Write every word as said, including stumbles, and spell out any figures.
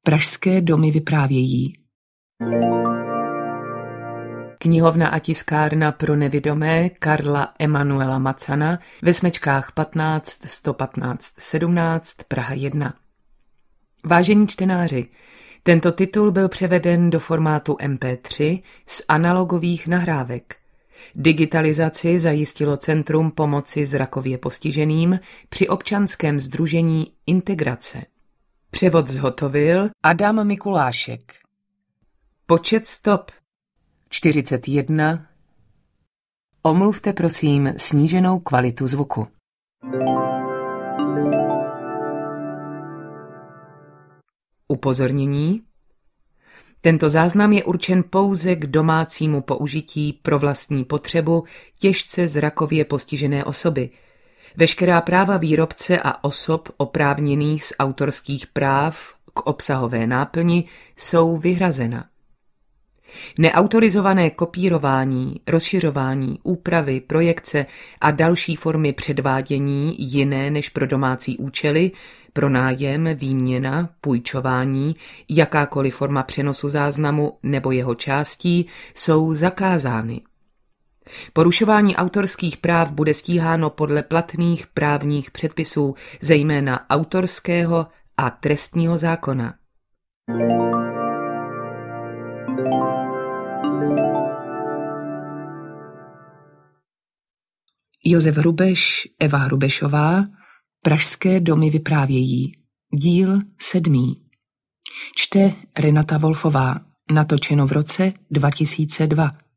Pražské domy vyprávějí. Knihovna a tiskárna pro nevidomé Karla Emanuela Macana ve Smečkách patnáct sto patnáct sedmnáct Praha jedna. Vážení čtenáři, tento titul byl převeden do formátu em pé tři z analogových nahrávek. Digitalizaci zajistilo Centrum pomoci zrakově postiženým při občanském sdružení Integrace. Převod zhotovil Adam Mikulášek. Počet stop čtyřicet jedna. Omluvte prosím sníženou kvalitu zvuku. Upozornění. Tento záznam je určen pouze k domácímu použití pro vlastní potřebu těžce zrakově postižené osoby. Veškerá práva výrobce a osob oprávněných z autorských práv k obsahové náplni jsou vyhrazena. Neautorizované kopírování, rozšiřování, úpravy, projekce a další formy předvádění jiné než pro domácí účely, pronájem, výměna, půjčování, jakákoliv forma přenosu záznamu nebo jeho částí jsou zakázány. Porušování autorských práv bude stíháno podle platných právních předpisů, zejména autorského a trestního zákona. Josef Hrubeš, Eva Hrubešová, Pražské domy vyprávějí, díl sedmý. Čte Renata Wolfová, natočeno v roce dva tisíce dva,